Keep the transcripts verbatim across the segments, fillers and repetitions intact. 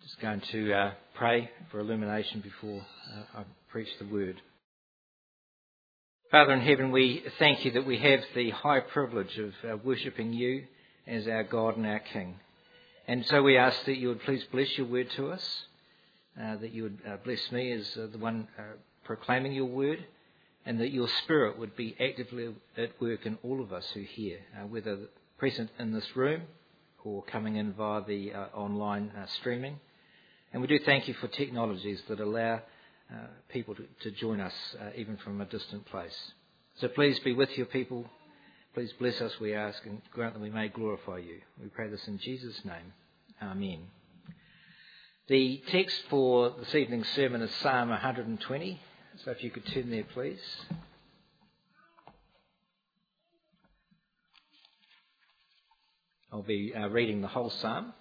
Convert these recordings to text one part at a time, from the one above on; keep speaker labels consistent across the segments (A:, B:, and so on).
A: Just going to uh, pray for illumination before uh, I preach the word. Father in heaven, we thank you that we have the high privilege of uh, worshipping you as our God and our King. And so we ask that you would please bless your word to us, uh, that you would uh, bless me as uh, the one uh, proclaiming your word, and that your Spirit would be actively at work in all of us who hear, uh, whether present in this room or coming in via the uh, online uh, streaming. And we do thank you for technologies that allow uh, people to, to join us uh, even from a distant place. So please be with your people. Please bless us, we ask, and grant that we may glorify you. We pray this in Jesus' name. Amen. The text for this evening's sermon is Psalm one hundred twenty. So if you could turn there, please. I'll be uh, reading the whole psalm.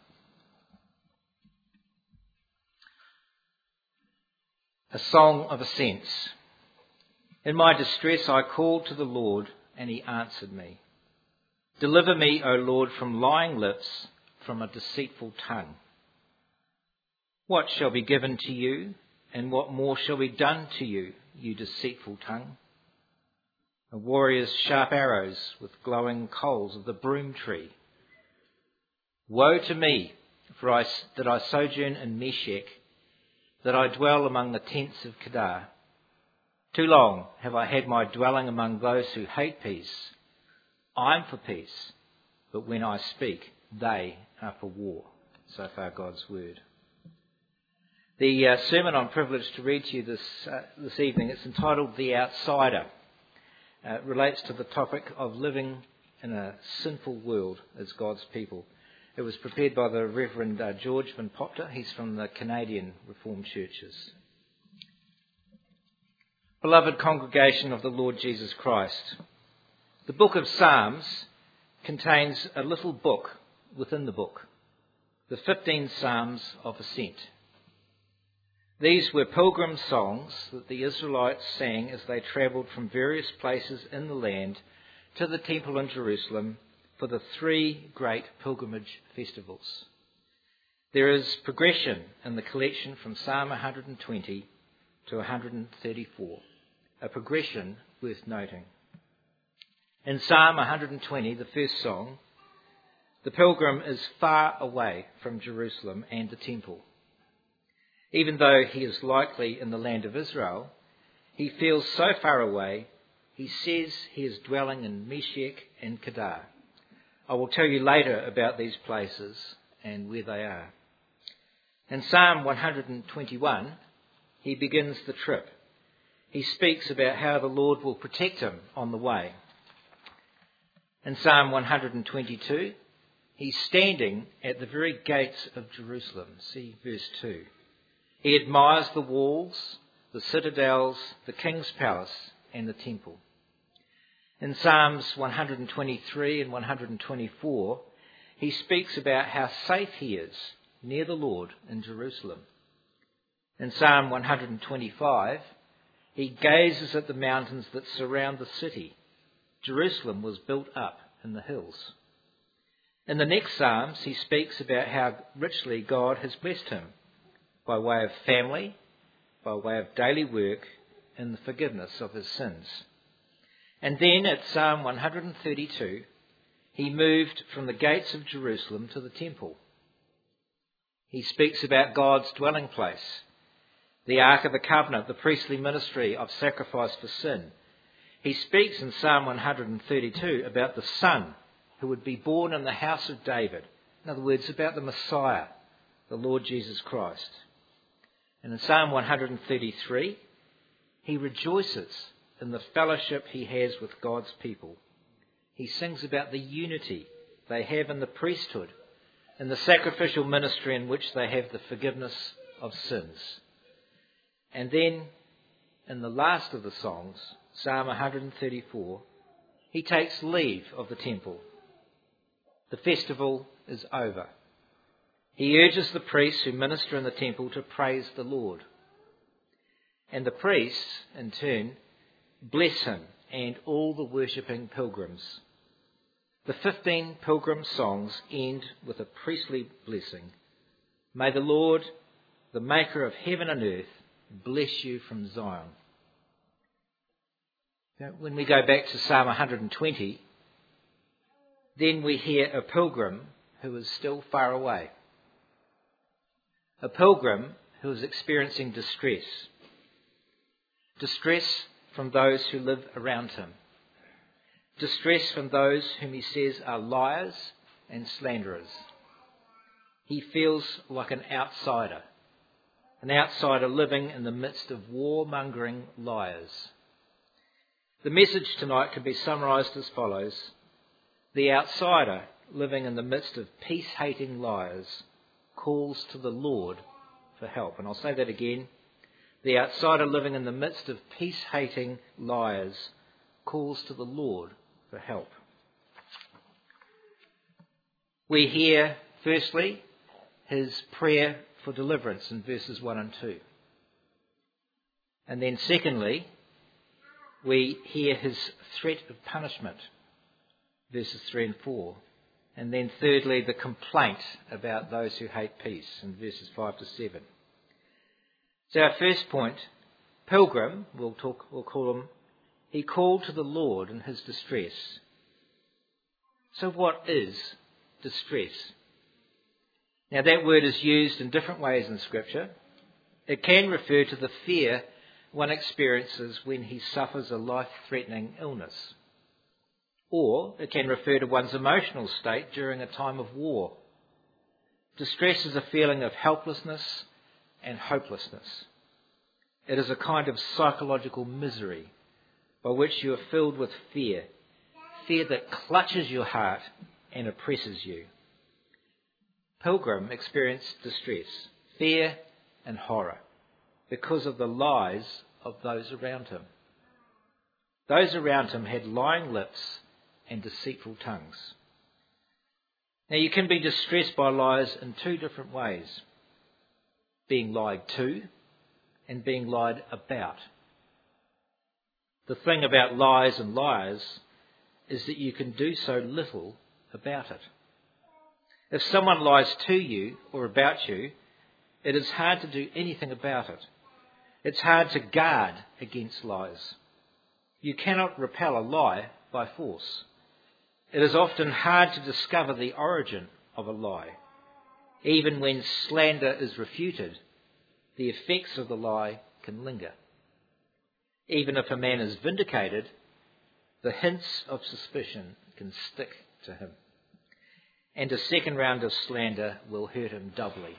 A: A song of ascents. In my distress I called to the Lord, and he answered me. Deliver me, O Lord, from lying lips, from a deceitful tongue. What shall be given to you, and what more shall be done to you, you deceitful tongue? A warrior's sharp arrows with glowing coals of the broom tree. Woe to me, for I, that I sojourn in Meshech, that I dwell among the tents of Kedar. Too long have I had my dwelling among those who hate peace. I am for peace, but when I speak, they are for war. So far, God's word. The uh, sermon I'm privileged to read to you this uh, this evening, it's entitled The Outsider. Uh, it relates to the topic of living in a sinful world as God's people. It was prepared by the Reverend uh, George Van Popter. He's from the Canadian Reformed Churches. Beloved congregation of the Lord Jesus Christ, the book of Psalms contains a little book within the book, the fifteen Psalms of Ascent. These were pilgrim songs that the Israelites sang as they travelled from various places in the land to the temple in Jerusalem for the three great pilgrimage festivals. There is progression in the collection from Psalm one hundred twenty to one hundred thirty-four, a progression worth noting. In Psalm one hundred twenty, the first song, the pilgrim is far away from Jerusalem and the temple. Even though he is likely in the land of Israel, he feels so far away, he says he is dwelling in Meshech and Kedar. I will tell you later about these places and where they are. In Psalm one hundred twenty-one, he begins the trip. He speaks about how the Lord will protect him on the way. In Psalm one hundred twenty-two, he's standing at the very gates of Jerusalem. See verse two. He admires the walls, the citadels, the king's palace, and the temple. In Psalms one hundred twenty-three and one hundred twenty-four, he speaks about how safe he is near the Lord in Jerusalem. In Psalm one hundred twenty-five, he gazes at the mountains that surround the city. Jerusalem was built up in the hills. In the next Psalms, he speaks about how richly God has blessed him by way of family, by way of daily work, and the forgiveness of his sins. And then at Psalm one hundred thirty-two, he moved from the gates of Jerusalem to the temple. He speaks about God's dwelling place, the Ark of the Covenant, the priestly ministry of sacrifice for sin. He speaks in Psalm one hundred thirty-two about the Son who would be born in the house of David. In other words, about the Messiah, the Lord Jesus Christ. And in Psalm one hundred thirty-three, he rejoices in the fellowship he has with God's people. He sings about the unity they have in the priesthood, in the sacrificial ministry in which they have the forgiveness of sins. And then, in the last of the songs, Psalm one hundred thirty-four, he takes leave of the temple. The festival is over. He urges the priests who minister in the temple to praise the Lord. And the priests, in turn, bless him and all the worshipping pilgrims. The fifteen pilgrim songs end with a priestly blessing. May the Lord, the maker of heaven and earth, bless you from Zion. Now, when we go back to Psalm one hundred twenty, then we hear a pilgrim who is still far away. A pilgrim who is experiencing distress. Distress from those who live around him. Distress from those whom he says are liars and slanderers. He feels like an outsider. An outsider living in the midst of warmongering liars. The message tonight can be summarised as follows. The outsider living in the midst of peace-hating liars calls to the Lord for help. And I'll say that again. The outsider living in the midst of peace-hating liars calls to the Lord for help. We hear, firstly, his prayer for deliverance in verses one and two. And then secondly, we hear his threat of punishment, verses three and four. And then thirdly, the complaint about those who hate peace in verses five to seven. So our first point, pilgrim, we'll talk, we'll call him, he called to the Lord in his distress. So what is distress? Now that word is used in different ways in Scripture. It can refer to the fear one experiences when he suffers a life-threatening illness. Or it can refer to one's emotional state during a time of war. Distress is a feeling of helplessness and hopelessness. It is a kind of psychological misery by which you are filled with fear, fear that clutches your heart and oppresses you. Pilgrim experienced distress, fear and horror because of the lies of those around him. Those around him had lying lips and deceitful tongues. Now you can be distressed by lies in two different ways. Being lied to and being lied about. The thing about lies and liars is that you can do so little about it. If someone lies to you or about you, it is hard to do anything about it. It's hard to guard against lies. You cannot repel a lie by force. It is often hard to discover the origin of a lie. Even when slander is refuted, the effects of the lie can linger. Even if a man is vindicated, the hints of suspicion can stick to him. And a second round of slander will hurt him doubly.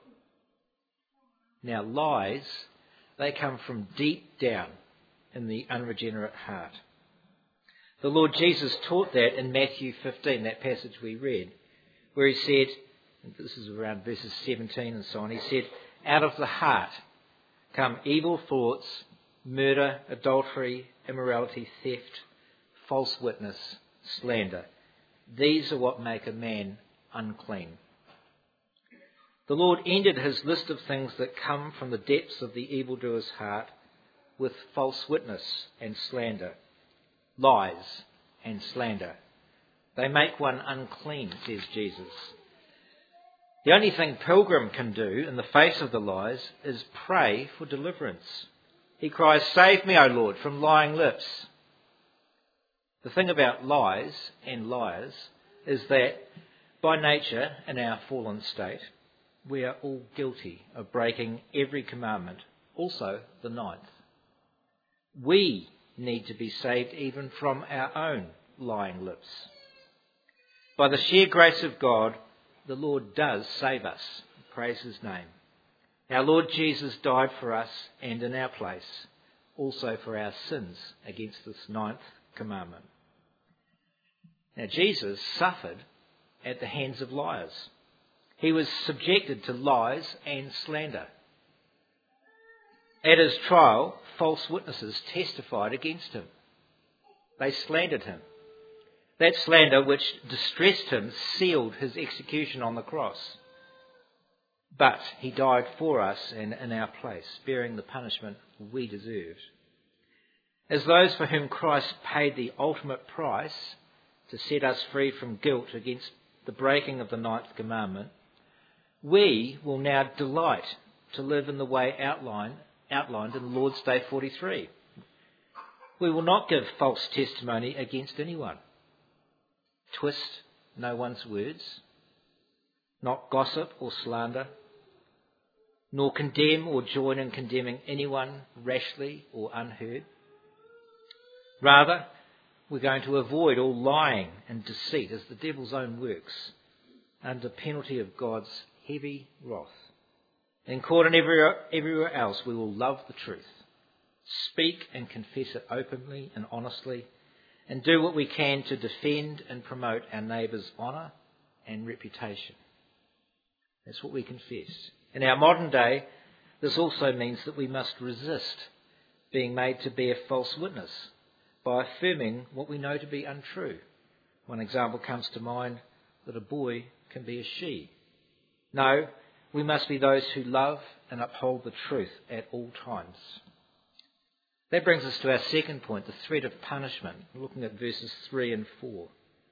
A: Now lies, they come from deep down in the unregenerate heart. The Lord Jesus taught that in Matthew fifteen, that passage we read, where he said, and this is around verses seventeen and so on, he said, out of the heart come evil thoughts, murder, adultery, immorality, theft, false witness, slander. These are what make a man unclean. The Lord ended his list of things that come from the depths of the evildoer's heart with false witness and slander, lies and slander. They make one unclean, says Jesus. The only thing Pilgrim can do in the face of the lies is pray for deliverance. He cries, "Save me, O Lord, from lying lips." The thing about lies and liars is that by nature, in our fallen state, we are all guilty of breaking every commandment, also the ninth. We need to be saved even from our own lying lips. By the sheer grace of God, the Lord does save us. Praise his name. Our Lord Jesus died for us and in our place, also for our sins against this ninth commandment. Now Jesus suffered at the hands of liars. He was subjected to lies and slander. At his trial, false witnesses testified against him. They slandered him. That slander which distressed him sealed his execution on the cross. But he died for us and in our place, bearing the punishment we deserved. As those for whom Christ paid the ultimate price to set us free from guilt against the breaking of the ninth commandment, we will now delight to live in the way outlined, outlined in the Lord's Day forty-three. We will not give false testimony against anyone, twist no one's words, not gossip or slander, nor condemn or join in condemning anyone rashly or unheard. Rather, we're going to avoid all lying and deceit as the devil's own works, under penalty of God's heavy wrath. In court and everywhere, everywhere else, we will love the truth, speak and confess it openly and honestly, and do what we can to defend and promote our neighbour's honour and reputation. That's what we confess. In our modern day, this also means that we must resist being made to bear false witness by affirming what we know to be untrue. One example comes to mind, that a boy can be a she. No, we must be those who love and uphold the truth at all times. That brings us to our second point, the threat of punishment, looking at verses three and four.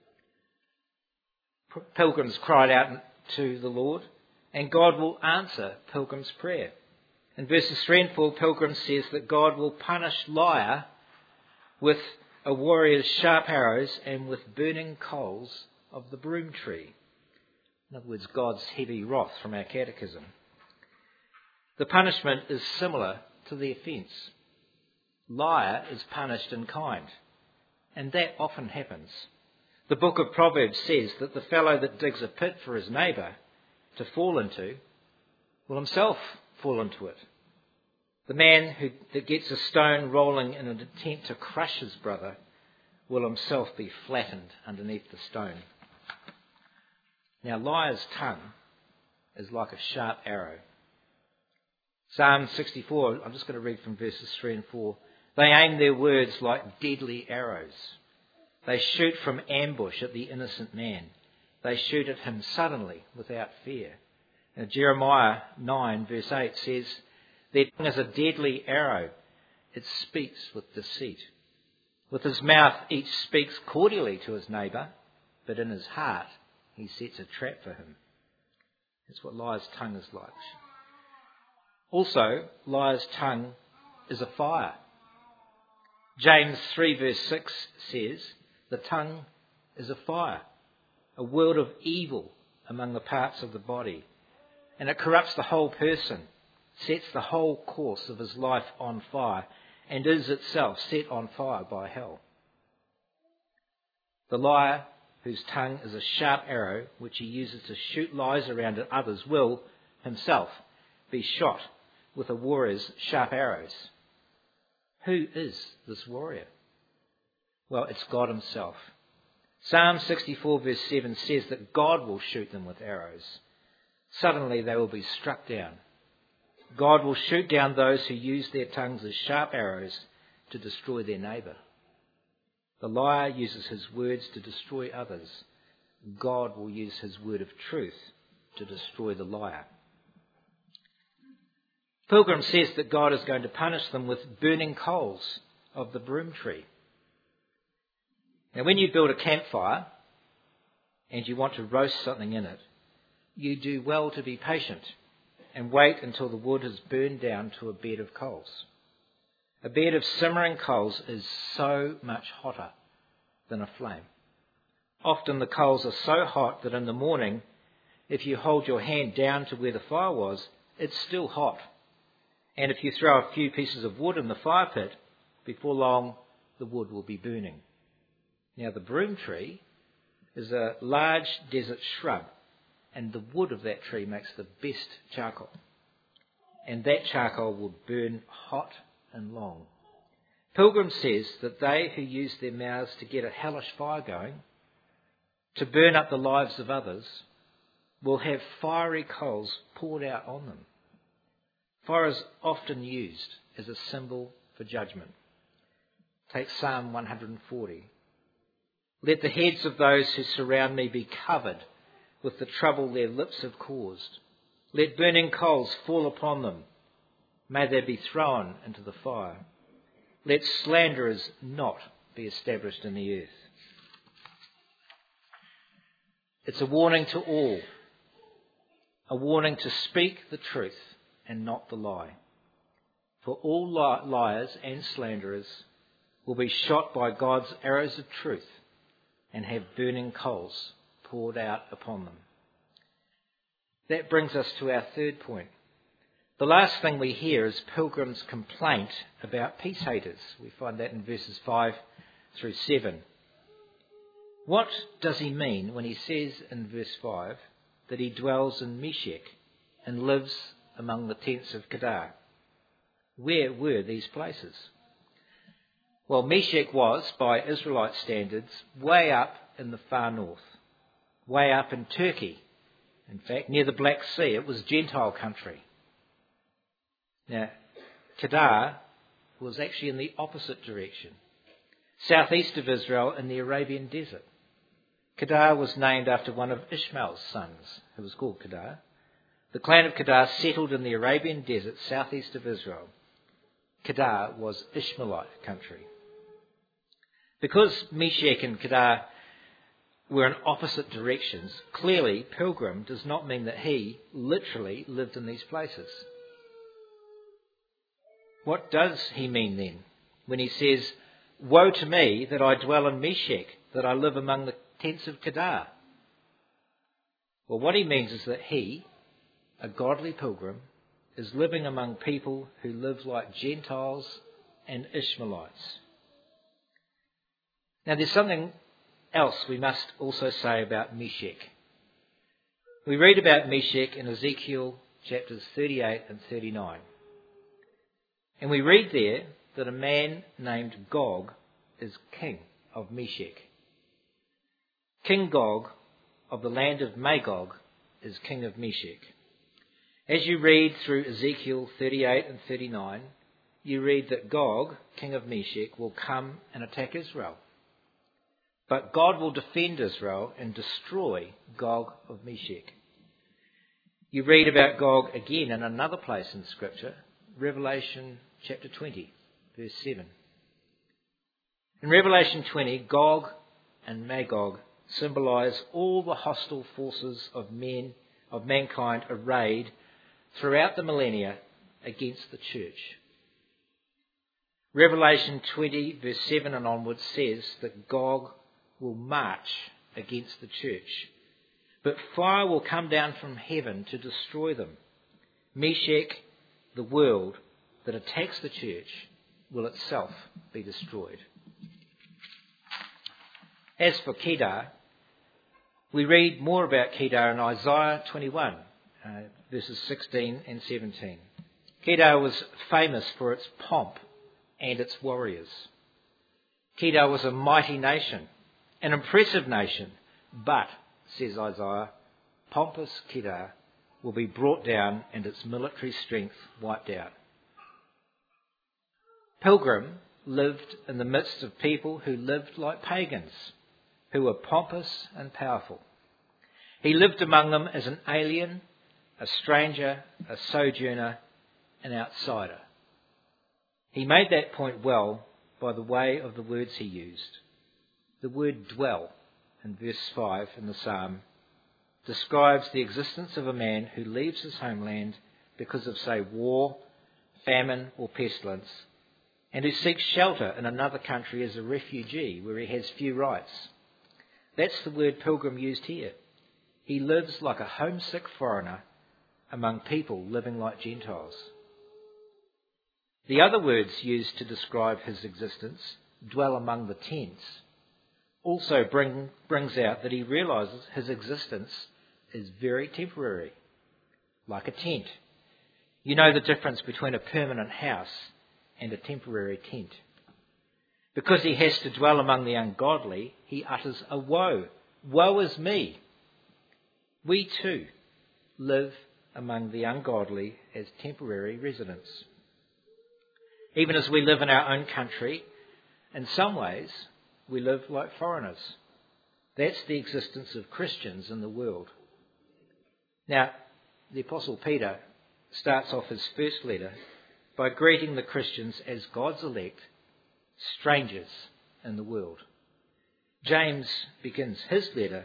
A: Pilgrims cried out to the Lord, and God will answer Pilgrim's prayer. In verses three and four, Pilgrim says that God will punish liar with a warrior's sharp arrows and with burning coals of the broom tree. In other words, God's heavy wrath from our catechism. The punishment is similar to the offence. Liar is punished in kind, and that often happens. The book of Proverbs says that the fellow that digs a pit for his neighbour to fall into will himself fall into it. The man who that gets a stone rolling in an attempt to crush his brother will himself be flattened underneath the stone. Now, liar's tongue is like a sharp arrow. Psalm sixty-four, I'm just going to read from verses three and four. They aim their words like deadly arrows. They shoot from ambush at the innocent man. They shoot at him suddenly without fear. Now, Jeremiah nine verse eight says, their tongue is a deadly arrow. It speaks with deceit. With his mouth each speaks cordially to his neighbour, but in his heart he sets a trap for him. That's what liar's tongue is like. Also, liar's tongue is a fire. James three verse six says, the tongue is a fire, a world of evil among the parts of the body, and it corrupts the whole person, sets the whole course of his life on fire, and is itself set on fire by hell. The liar, whose tongue is a sharp arrow, which he uses to shoot lies around at others, will himself be shot with a warrior's sharp arrows. Who is this warrior? Well, it's God himself. Psalm sixty-four verse seven says that God will shoot them with arrows. Suddenly they will be struck down. God will shoot down those who use their tongues as sharp arrows to destroy their neighbour. The liar uses his words to destroy others. God will use his word of truth to destroy the liar. Pilgrim says that God is going to punish them with burning coals of the broom tree. Now, when you build a campfire and you want to roast something in it, you do well to be patient and wait until the wood has burned down to a bed of coals. A bed of simmering coals is so much hotter than a flame. Often the coals are so hot that in the morning, if you hold your hand down to where the fire was, it's still hot. And if you throw a few pieces of wood in the fire pit, before long the wood will be burning. Now, the broom tree is a large desert shrub, and the wood of that tree makes the best charcoal. And that charcoal will burn hot and long. Pilgrim says that they who use their mouths to get a hellish fire going, to burn up the lives of others, will have fiery coals poured out on them. Fire is often used as a symbol for judgment. Take Psalm one forty. Let the heads of those who surround me be covered with the trouble their lips have caused. Let burning coals fall upon them. May they be thrown into the fire. Let slanderers not be established in the earth. It's a warning to all. a warning to speak the truth and not the lie. For all li- liars and slanderers will be shot by God's arrows of truth and have burning coals poured out upon them. That brings us to our third point. The last thing we hear is Pilgrim's complaint about peace haters. We find that in verses five through seven. What does he mean when he says in verse five that he dwells in Meshech and lives among the tents of Kedar? Where were these places? Well, Meshech was, by Israelite standards, way up in the far north, way up in Turkey. In fact, near the Black Sea. It was Gentile country. Now, Kedar was actually in the opposite direction, southeast of Israel in the Arabian desert. Kedar was named after one of Ishmael's sons, who was called Kedar. The clan of Kedar settled in the Arabian desert southeast of Israel. Kedar was Ishmaelite country. Because Meshech and Kedar were in opposite directions, clearly Pilgrim does not mean that he literally lived in these places. What does he mean then when he says, "Woe to me that I dwell in Meshech, that I live among the tents of Kedar"? Well, what he means is that he, a godly pilgrim, is living among people who live like Gentiles and Ishmaelites. Now, there's something else we must also say about Meshech. We read about Meshech in Ezekiel chapters thirty-eight and thirty-nine. And we read there that a man named Gog is king of Meshech. King Gog of the land of Magog is king of Meshech. As you read through Ezekiel thirty-eight and thirty-nine, you read that Gog, king of Meshech, will come and attack Israel. But God will defend Israel and destroy Gog of Meshech. You read about Gog again in another place in Scripture, Revelation chapter twenty, verse seven. In Revelation twenty, Gog and Magog symbolise all the hostile forces of men, of mankind arrayed throughout the millennia against the church. Revelation twenty, verse seven and onwards says that Gog will march against the church, but fire will come down from heaven to destroy them. Meshech, the world that attacks the church, will itself be destroyed. As for Kedar, we read more about Kedar in Isaiah twenty-one, uh, verses sixteen and seventeen. Kedar was famous for its pomp and its warriors. Kedar was a mighty nation, an impressive nation, but, says Isaiah, pompous Kedar will be brought down and its military strength wiped out. Pilgrim lived in the midst of people who lived like pagans, who were pompous and powerful. He lived among them as an alien, a stranger, a sojourner, an outsider. He made that point well by the way of the words he used. The word dwell in verse five in the psalm describes the existence of a man who leaves his homeland because of, say, war, famine or pestilence, and who seeks shelter in another country as a refugee where he has few rights. That's the word pilgrim used here. He lives like a homesick foreigner among people living like Gentiles. The other words used to describe his existence, dwell among the tents, also bring, brings out that he realises his existence is very temporary, like a tent. You know the difference between a permanent house and a temporary tent. Because he has to dwell among the ungodly, he utters a woe. Woe is me. We too live among the ungodly as temporary residents. Even as we live in our own country, in some ways we live like foreigners. That's the existence of Christians in the world. Now, the Apostle Peter starts off his first letter by greeting the Christians as God's elect, strangers in the world. James begins his letter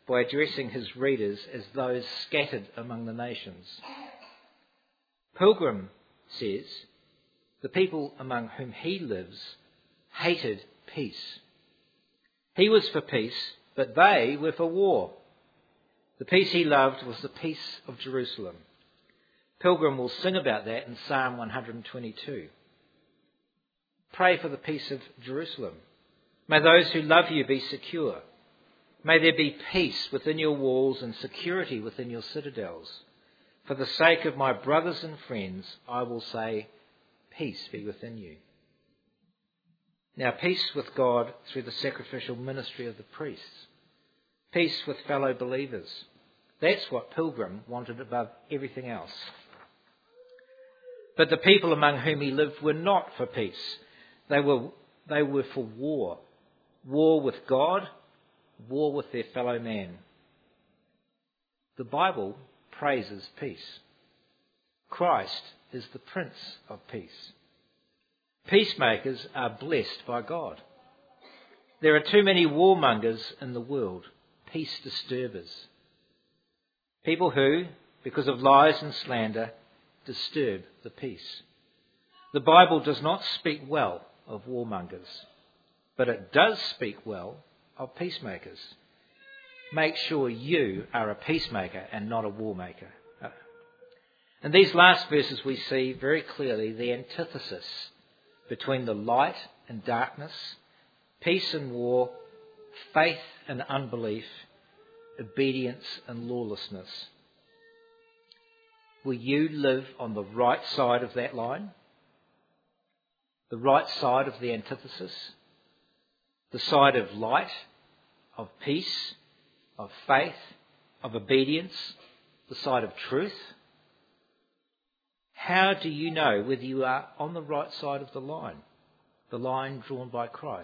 A: by addressing his readers as those scattered among the nations. Pilgrim says, the people among whom he lives hated peace. He was for peace, but they were for war. The peace he loved was the peace of Jerusalem. Pilgrim will sing about that in Psalm one hundred twenty-two. Pray for the peace of Jerusalem. May those who love you be secure. May there be peace within your walls and security within your citadels. For the sake of my brothers and friends, I will say, peace be within you. Now, peace with God through the sacrificial ministry of the priests. Peace with fellow believers. That's what Pilgrim wanted above everything else. But the people among whom he lived were not for peace. They were, they were for war. War with God, war with their fellow man. The Bible praises peace. Christ is the Prince of Peace. Peacemakers are blessed by God. There are too many warmongers in the world, peace disturbers. People who, because of lies and slander, disturb the peace. The Bible does not speak well of warmongers, but it does speak well of peacemakers. Make sure you are a peacemaker and not a war maker. In these last verses we see very clearly the antithesis between the light and darkness, peace and war, faith and unbelief, obedience and lawlessness. Will you live on the right side of that line? The right side of the antithesis? The side of light, of peace, of faith, of obedience, the side of truth? How do you know whether you are on the right side of the line, the line drawn by Christ?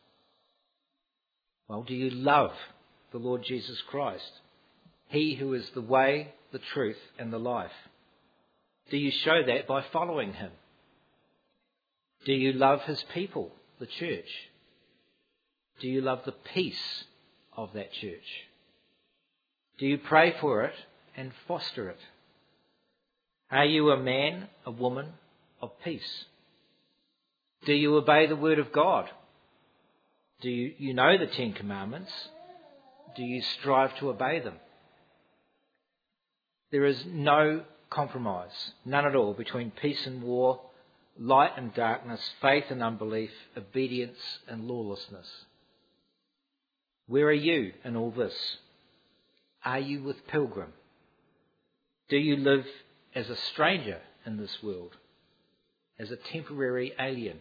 A: Well, do you love the Lord Jesus Christ, he who is the way, the truth, and the life? Do you show that by following him? Do you love his people, the church? Do you love the peace of that church? Do you pray for it and foster it? Are you a man, a woman of peace? Do you obey the word of God? Do you, you know the Ten Commandments? Do you strive to obey them? There is no compromise, none at all, between peace and war, light and darkness, faith and unbelief, obedience and lawlessness. Where are you in all this? Are you with Pilgrim? Do you live as a stranger in this world, as a temporary alien?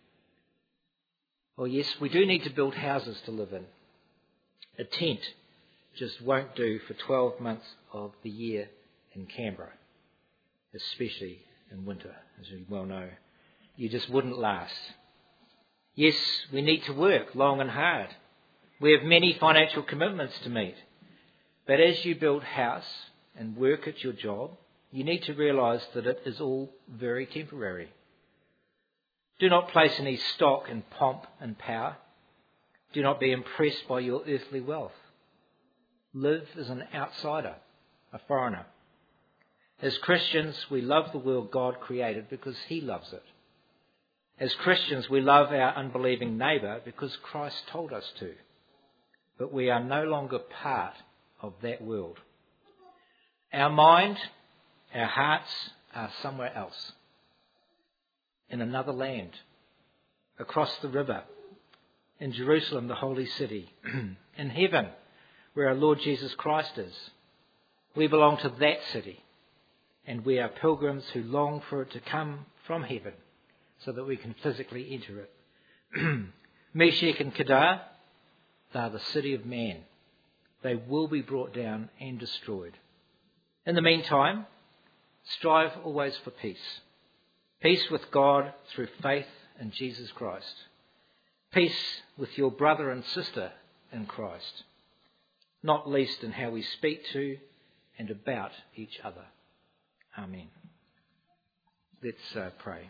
A: Well, yes, we do need to build houses to live in. A tent just won't do for twelve months of the year in Canberra, especially in winter, as you well know. You just wouldn't last. Yes, we need to work long and hard. We have many financial commitments to meet. But as you build house and work at your job, you need to realise that it is all very temporary. Do not place any stock in pomp and power. Do not be impressed by your earthly wealth. Live as an outsider, a foreigner. As Christians, we love the world God created because he loves it. As Christians, we love our unbelieving neighbour because Christ told us to. But we are no longer part of that world. Our mind, our hearts are somewhere else. In another land, across the river, in Jerusalem, the holy city, in heaven, where our Lord Jesus Christ is. We belong to that city, and we are pilgrims who long for it to come from heaven so that we can physically enter it. Meshech and Kedar, they are the city of man. They will be brought down and destroyed. In the meantime, strive always for peace. Peace with God through faith in Jesus Christ. Peace with your brother and sister in Christ, not least in how we speak to and about each other. Amen. Let's uh, pray.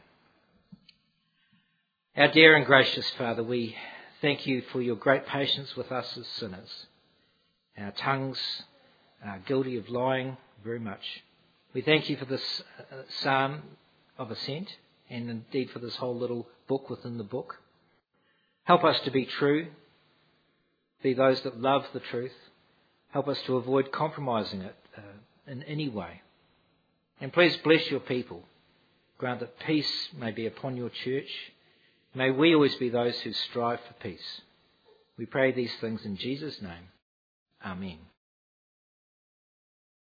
A: Our dear and gracious Father, we thank you for your great patience with us as sinners. Our tongues are guilty of lying very much. We thank you for this uh, psalm of ascent, and indeed for this whole little book within the book. Help us to be true, be those that love the truth. Help us to avoid compromising it uh, in any way. And please bless your people. Grant that peace may be upon your church. May we always be those who strive for peace. We pray these things in Jesus' name. Amen.